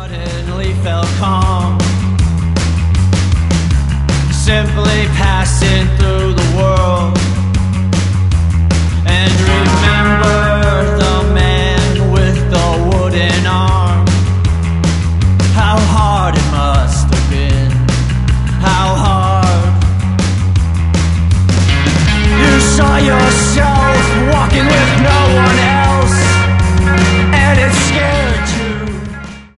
suddenly felt calm, simply passing through the world, and remember the man with the wooden arm. How hard it must have been, how hard. You saw yourself walking with